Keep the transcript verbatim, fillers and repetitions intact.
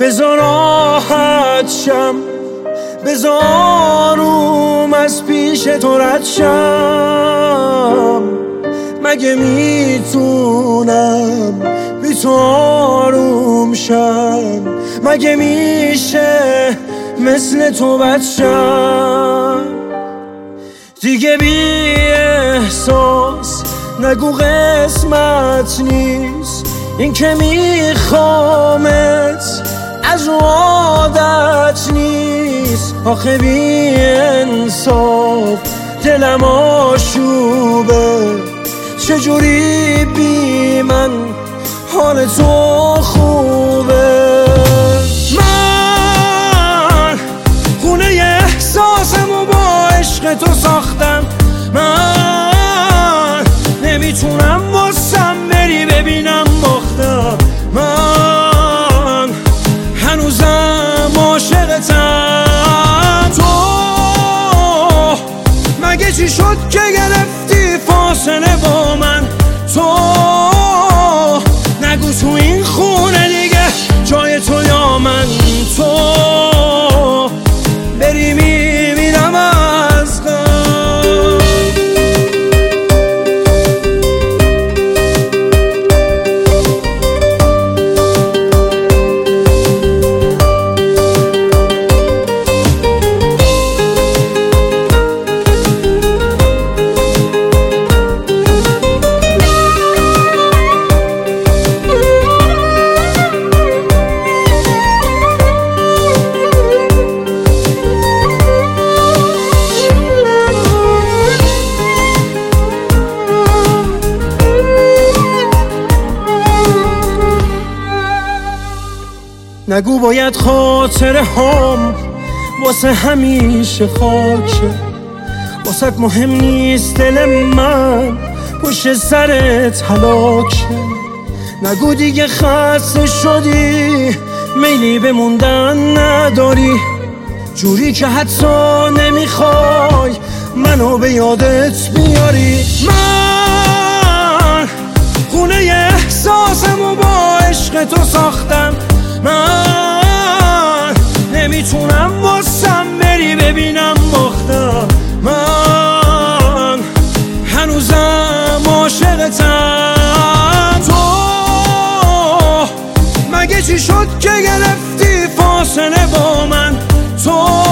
بذار راحت شم، بذارم از پیش تو رد شم. مگه میتونم بی تو آروم شم؟ مگه میشه مثل تو بد شم؟ دیگه بی احساس نگو قسمت نیست، این که میخوامت از عادت نیست. آخه بی انصاف دلم آشوبه، چجوری بی من حال تو خوبه؟ من خونه احساسمو با عشق تو ساختم، من نمیتونم واسم بری ببینم باختم. من هنوزم عاشقتم. تو مگه چی شد که گرفتی فاصله با من؟ تو نگو تو این خونه دیگه جای تو یا من. تو بری میمیرم از غم. نگو باید خاطره هم واسه همیشه خاکه، واسه مهم نیست دل من پشت سرت هلاکه. نگو دیگه خسته شدی میلی به موندن نداری، جوری که حتی نمیخوای منو به یادت بیاری. من خونه احساسمو با عشق تو ساختم، من نمیتونم واسم بری ببینم باختم. من هنوزم عاشقتم. تو مگه چی شد که گرفتی فاصله با من؟ تو